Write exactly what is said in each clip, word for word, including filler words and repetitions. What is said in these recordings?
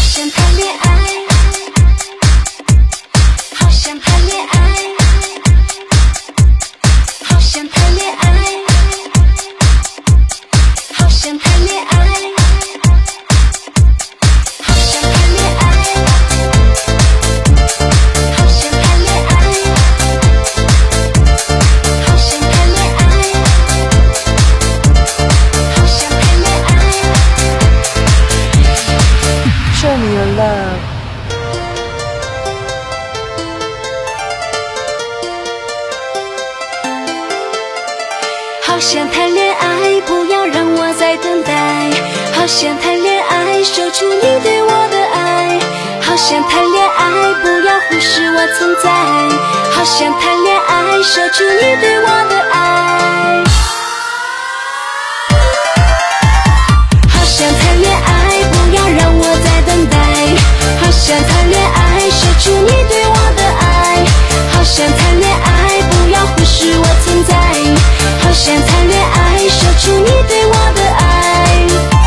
想谈恋爱，好想谈恋爱，好想谈恋爱，好想谈恋爱，好想谈恋爱，好想谈恋爱，好想谈恋爱，好想谈恋爱。 Show me your love。 好想谈恋爱，不要让我再等待。好想谈恋爱，说出你对我的爱。好想谈恋爱，不要忽视我存在。好想谈恋爱，说出你对我的爱。好想谈恋爱，不要让我再等待。好想谈恋爱，说出你对我的爱。好想谈恋爱，不要忽视我存在。好想谈恋爱，说出你对我的爱。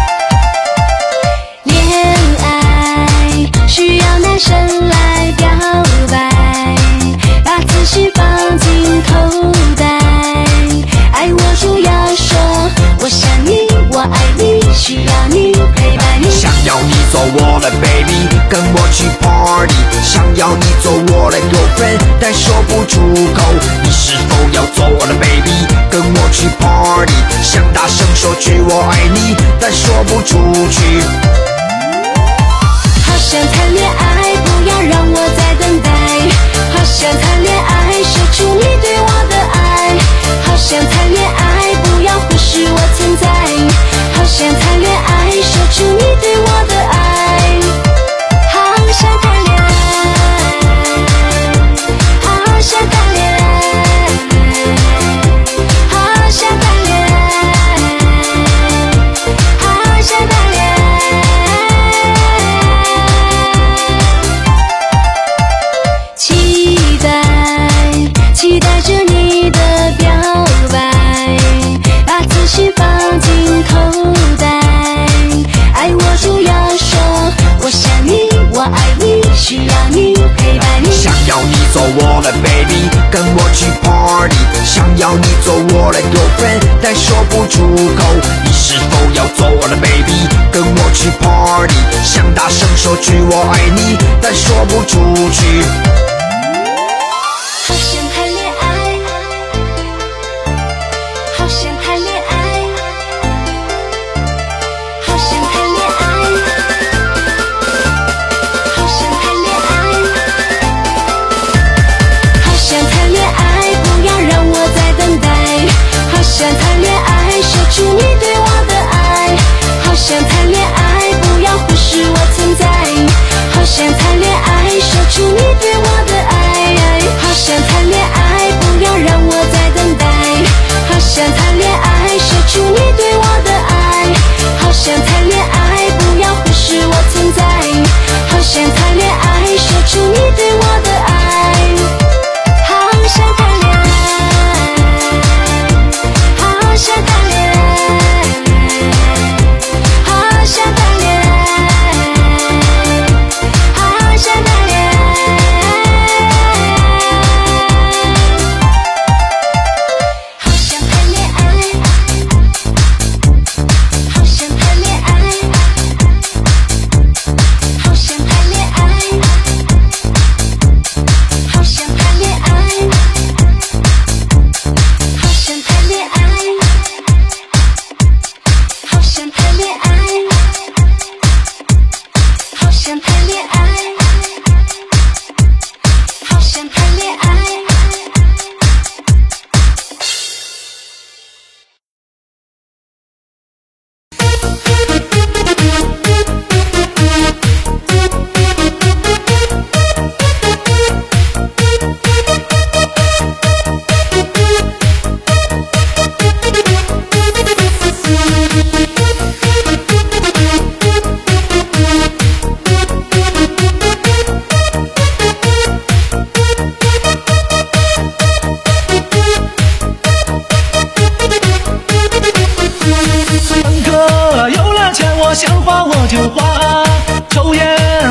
恋爱需要男生来表白，把自信放进口袋。爱我主要说，我想你，我爱你，需要你陪伴你。 想要你做我的 baby， 跟我去 party。想要你做我的 girlfriend， 但说不出口。你是否要做我的 baby， 跟我去 party。想大声说句我爱你，但说不出去。 好想谈恋爱，不要让我再等待。好想谈恋爱，说出你对我的爱。好想谈恋爱，不要忽视我存在。好想谈恋爱，说出你对我的爱。好想谈恋爱，好想谈恋爱，好想谈恋爱，好想谈恋爱。期待，期待着你的表白，把自信放进口袋。爱我主要说，我想你，我爱你，需要你陪伴你。 想要你做我的 baby， 跟我去 party。想要你做我的 girlfriend， 但说不出口。你是否要做我的 baby， 跟我去 party。想大声说句我爱你，但说不出去。 好想谈恋爱，好想谈恋爱，好想谈恋爱，好想谈恋爱，好想谈恋爱，不要让我再等待。好想谈恋爱，说出你对我的爱。好想谈恋爱，不要忽视我存在。好想谈恋爱，说出你对我的爱。好想谈恋爱，不要让我再等待。好想谈恋爱，说出你对我的爱。好想谈恋爱，不要忽视我存在。好想谈恋爱，说出你对我的爱。好想谈恋爱，好想谈恋爱，好想谈恋爱，好想谈恋爱。好想谈恋爱，好想谈恋爱，好想谈恋爱，好想谈恋爱，好想谈恋爱，好想谈恋爱，好想谈恋爱，好想谈恋爱。 想花我就花，抽烟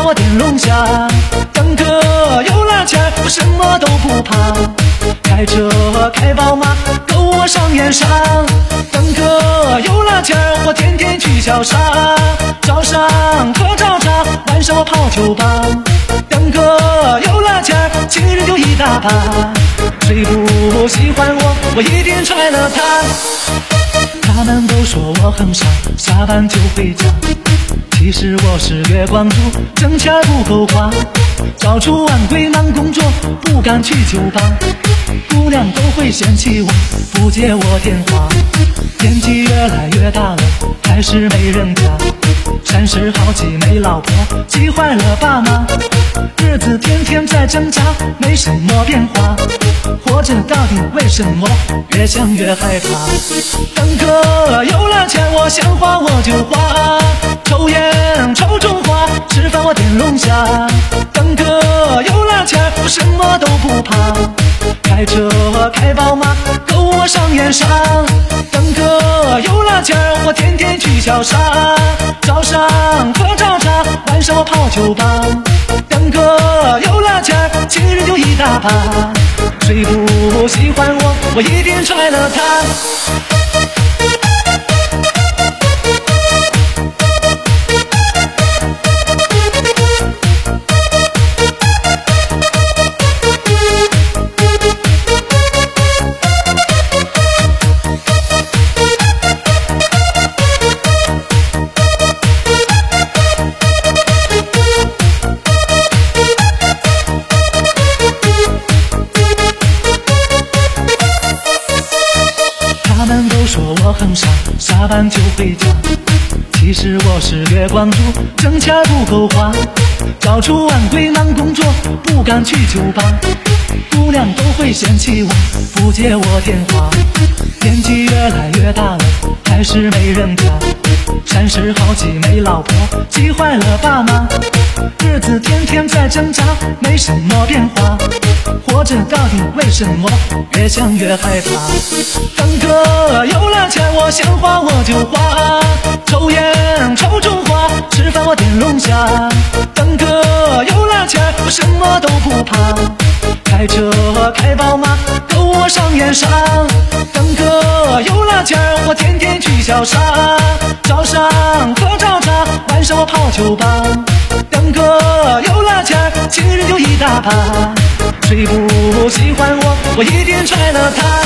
我电龙虾，等个有了钱我什么都不怕，开车开宝马够我上燕山，等个有了钱我天天去潇洒，早上喝早茶，晚上我泡酒吧，等个有了钱情人就一大把，谁不喜欢我我一定踹了他。他们都说我很傻，下班就回家，其实我是月光族，挣钱不够花，早出晚归忙工作，不敢去酒吧，姑娘都会嫌弃我，不接我电话。年纪越来越大了，还是没人家，三十好几没老婆，急坏了爸妈，日子天天在挣扎，没什么变化，活着到底为什么越想越害怕。等个有了钱我想花我就花，抽烟抽中华，吃饭我点龙虾，等个有了钱我什么都不怕，开车开宝马够我上燕山，等个有了钱我天天去潇洒，早上喝早茶，晚上我泡酒吧，等个有了钱情人就一大把，谁不喜欢我我一定踹了他。我很傻，下班就回家，其实我是月光族，挣钱不够花，早出晚归忙工作，不敢去酒吧，姑娘都会嫌弃我，不接我电话。年纪越来越大了，还是没人家，三十好几没老婆，急坏了爸妈，日子天天在挣扎，没什么变化，活着到底为什么越想越害怕。等个有了钱我想花我就花，抽烟抽中华，吃饭我点龙虾，等个有了钱我什么都不怕，开车开宝马够我上燕山，等个有了钱我天天去潇洒，早上喝早茶，晚上我泡酒吧，等个有了钱情人就一大把，谁不喜欢我我一定踹了他。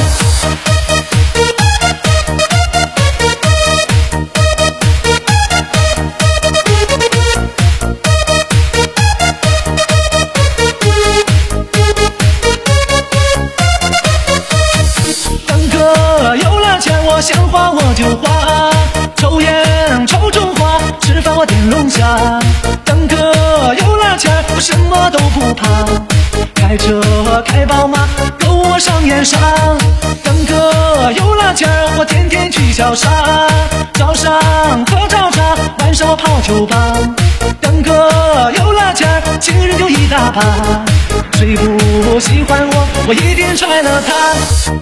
想花我就花，抽烟抽中华，吃饭我点龙虾，等个有了钱我什么都不怕，开车开宝马够我上燕山，等个有了钱我天天去潇洒，早上喝早茶，晚上我泡酒吧，等个有了钱情人就一大把，谁不喜欢我我一定踹了他。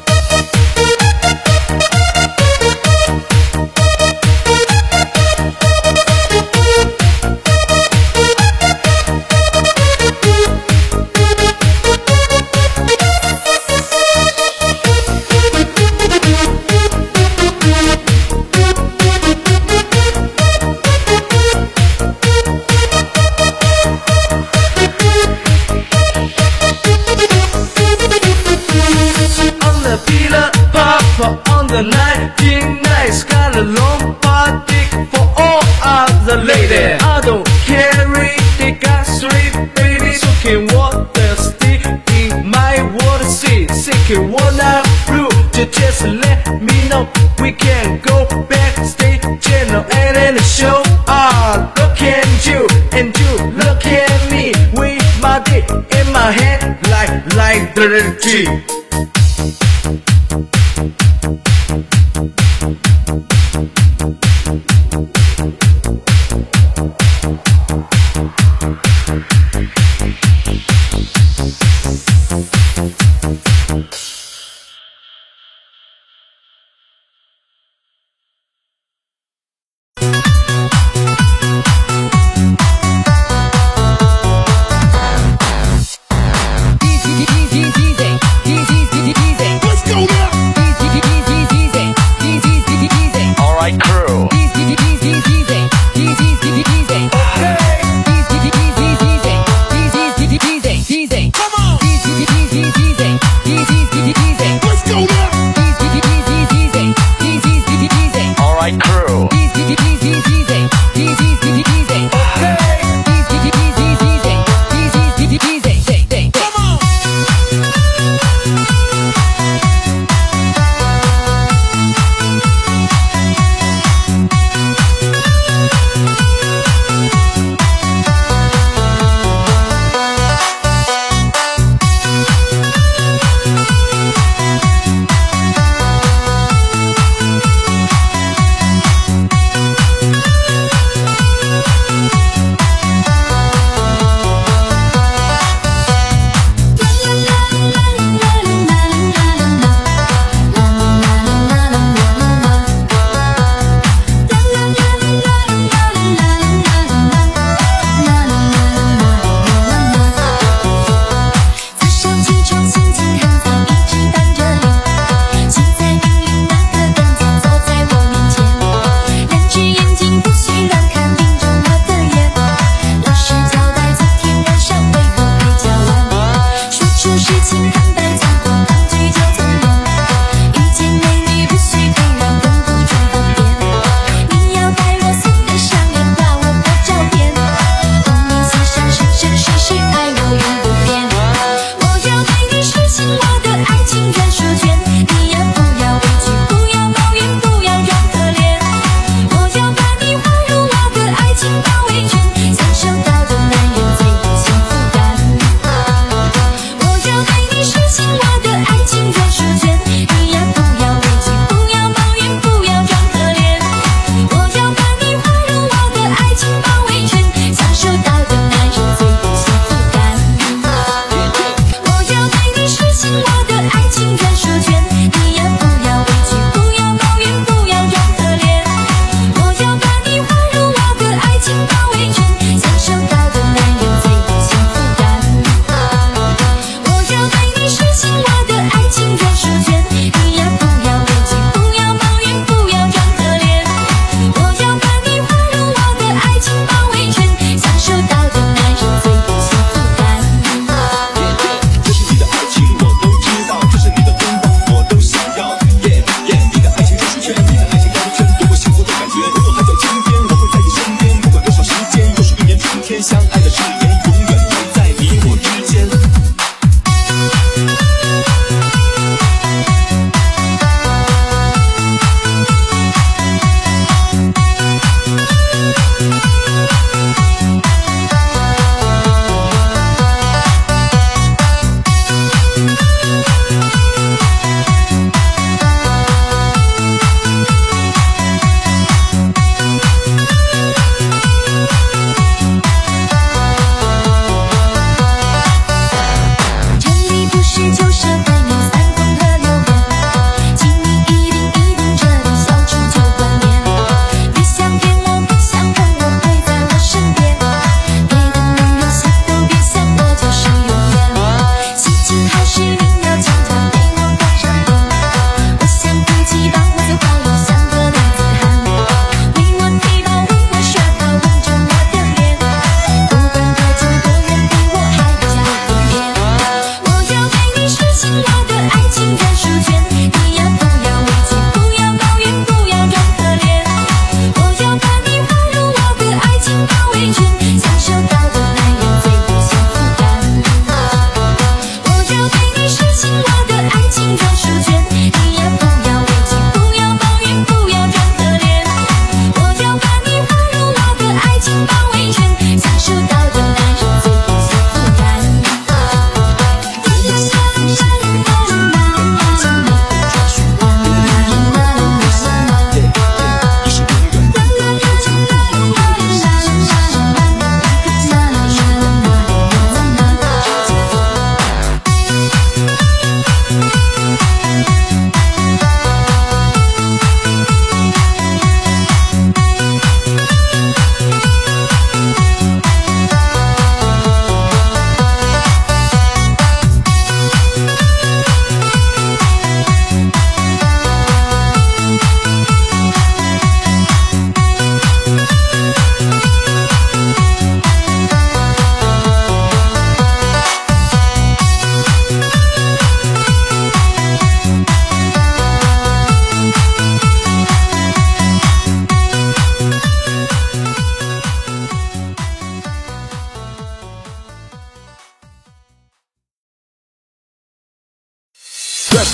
On the nineteen nights, got a long party for all other ladies. I don't carry the gas street, baby. Soaking water stick in my water seat. Sick wanna blue, just let me know. We can go backstage channel and in the show. Ah, look at you and you look at me. With my dick in my hand, like like the G. crew. Alright, crew.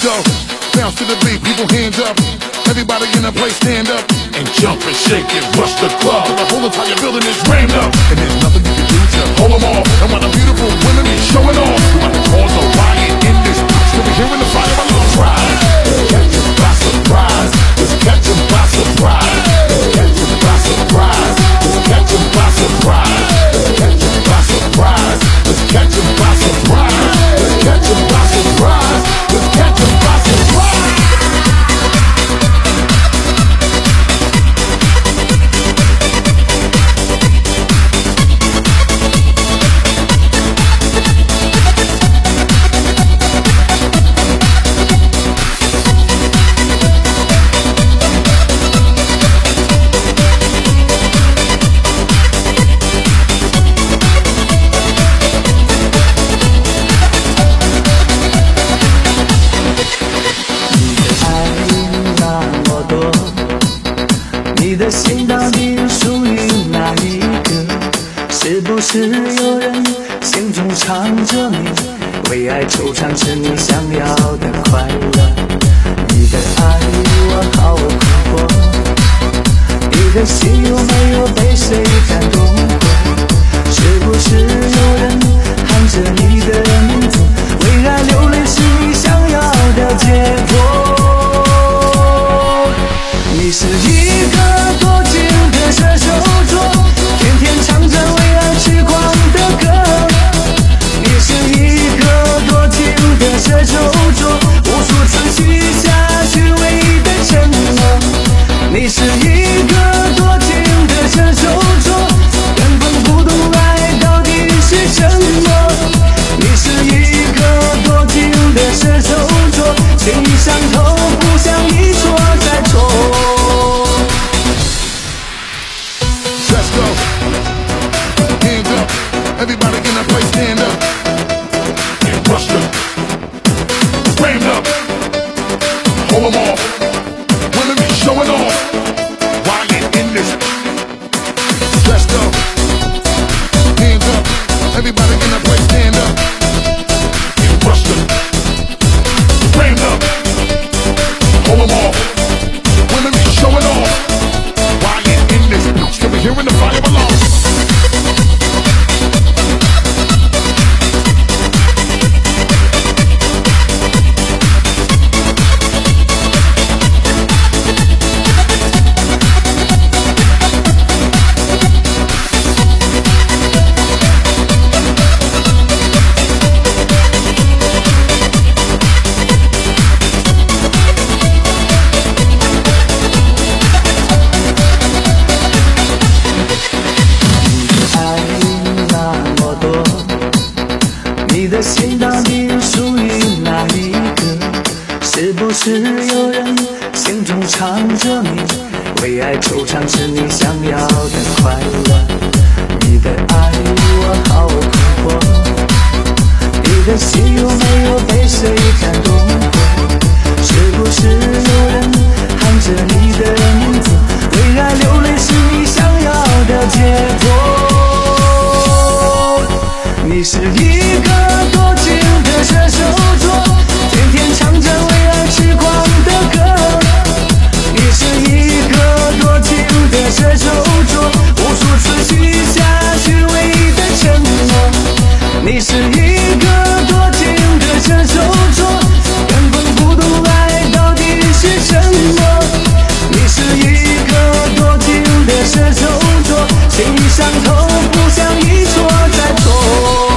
go. Bounce to the beat, people hands up. Everybody in the place stand up and jump and shake it, rush the club. The whole entire building is rained up, and there's nothing you can do to hold them all. And while the beautiful women be showing off, we about to cause a riot in this bitch. Till we hearing the fire alarm rise. Let's catch them by surprise. Let's catch them by surprise. Let's catch them by surprise. Let's catch them by surprise. Let's catch them by surprise. Let's catch them by surprise. Let's catch them by surprise. Let's catch them by surprise. 你的心到底属于哪一个？是不是有人心中藏着你，为爱惆怅着你想要的快乐？你的爱我好困惑，你的心有没有被谁感动过？是不是有人喊着你的名字，为爱流泪是你想要的结果？你是一个多情的射手座，天天唱着为爱痴狂的歌。你是一个多情的射手座，无数次许下虚伪的承诺。你是一个多情的射手座，根本不懂爱到底是什么。你是一个多情的射手座，情意上头，不想一错再错。 Everybody in that place stand up and rush them, frame up, hold them all. Women be showing off, wildin' in this. Let's go, hands up. Everybody in that place stand up and rush them, frame up, hold them all. Women be showing off, wildin' in this. Still be hearing the fire alarm. 你的心到底属于哪一个？是不是有人心中藏着你，为爱惆怅着你想要的快乐？你的爱我好困惑，你的心有没有被谁感动过？是不是有人喊着你的名字，为爱流泪是你想要的结果？你是一个多情的射手座，天天唱着为爱痴狂的歌。你是一个多情的射手座，无数次许下虚伪的承诺。你是一个多情的射手座，根本不懂爱到底是什么。你是一个多情的射手座，情意上头，不想一错再错。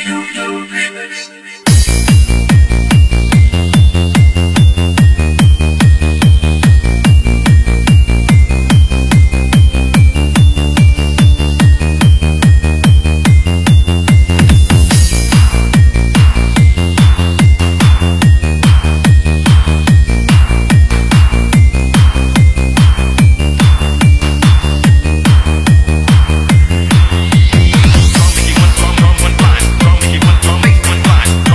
From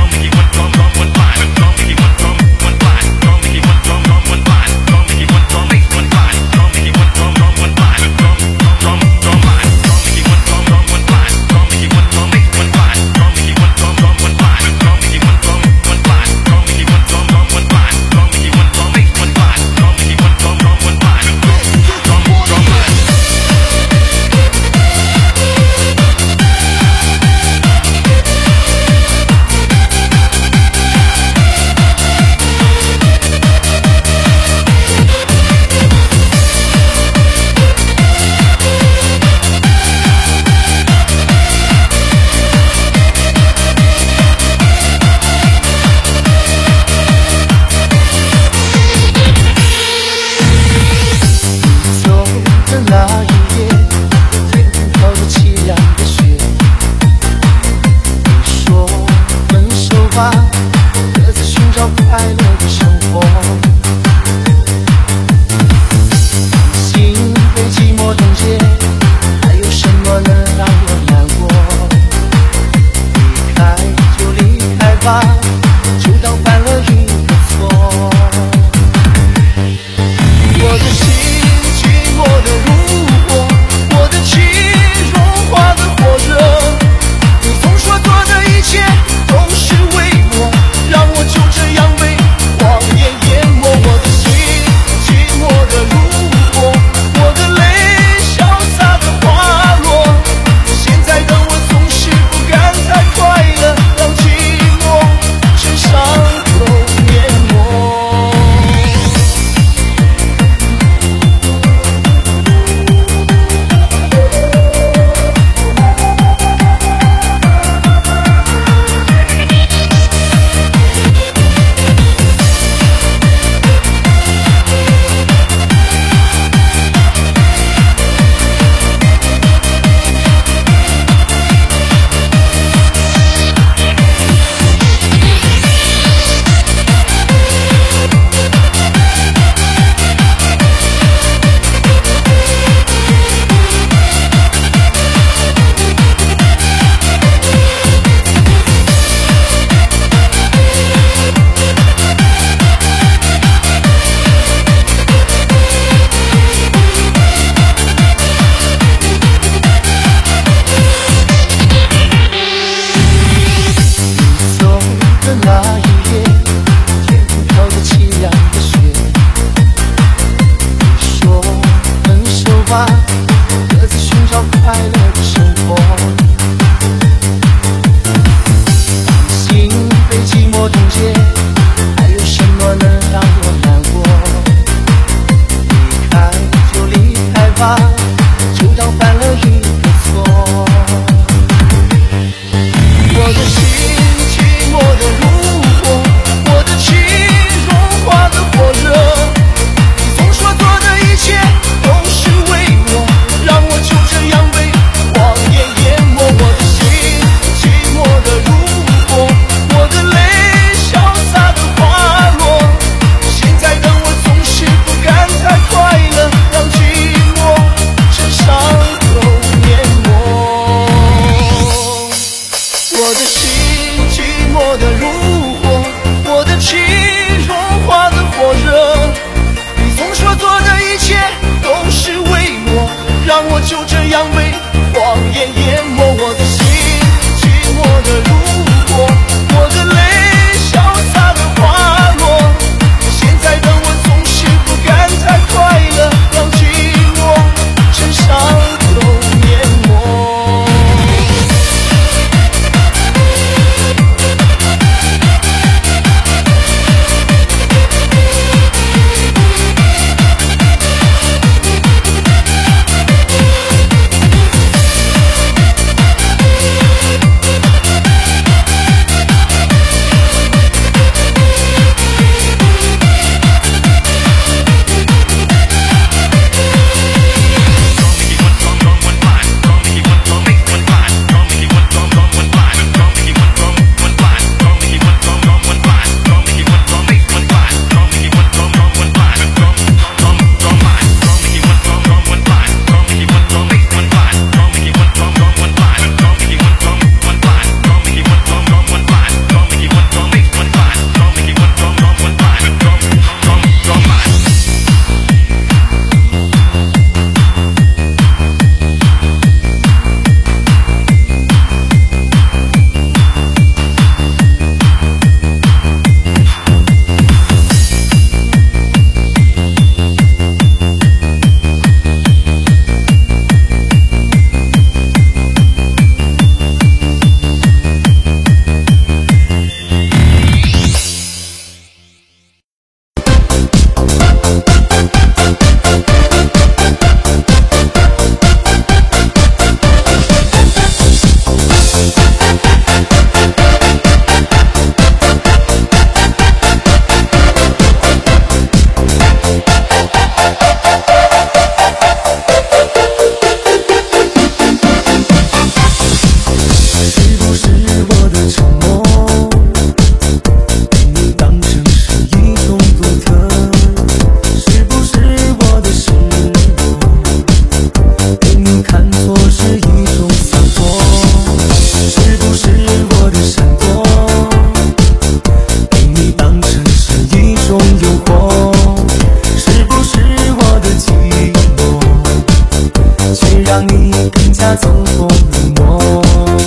冷漠。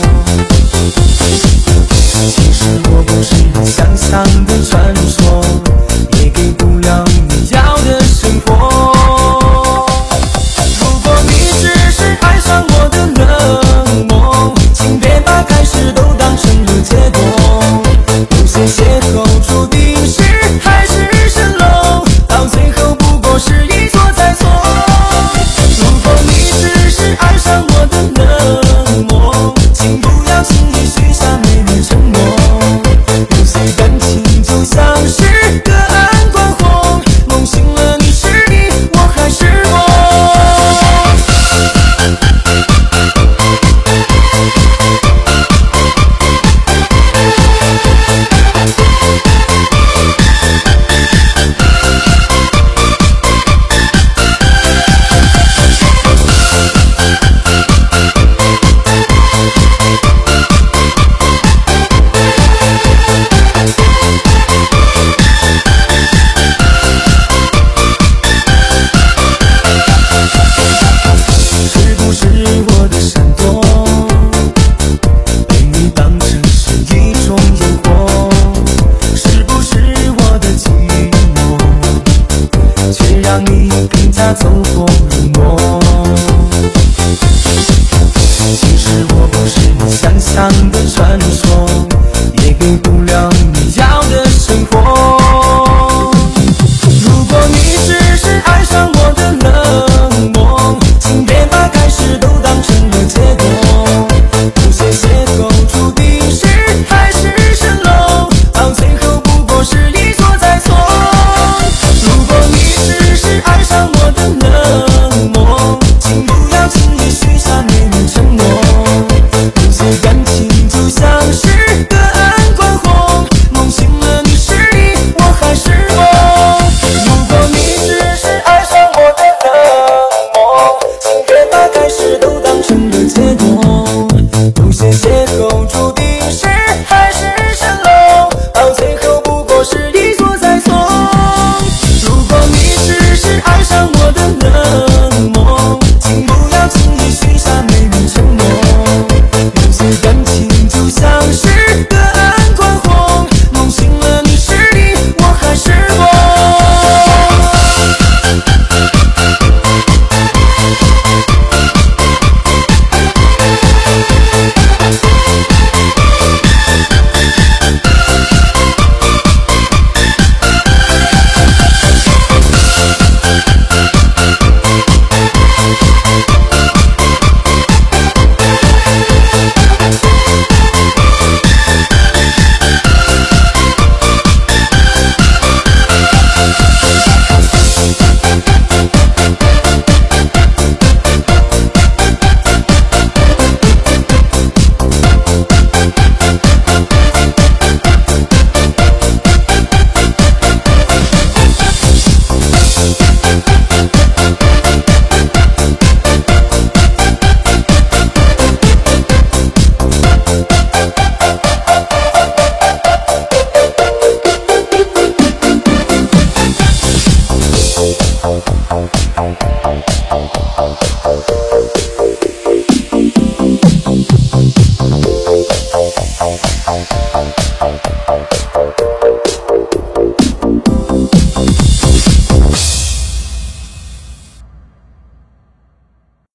其实我不是你想象的传说，也给不了你要的生活。如果你只是爱上我的冷漠，请别把开始都当成了结果。有些邂逅注定是海市蜃楼，到最后不过是一错再错。如果你只是爱上我的冷漠，请不要轻易许下美丽承诺。有些感情就像是隔岸观火，梦醒了你是你，我还是我。是不是我的闪躲，被你当成是一种诱惑？是不是我的寂寞，却让你更加走火入魔？其实我不是你想象的传说，也给不了你要的生活。如果你只是爱上我的冷漠，请别把开始都当成了结果。有些邂逅注定是海市蜃楼，到最后不过是一错再错。如果你只是爱上我的冷漠，请不要轻易许下美丽承诺。有些感情就像是隔岸观火，梦醒了你是你，我还是我。如果你只是爱上我的冷漠，请别把开始都当成了结果。有些邂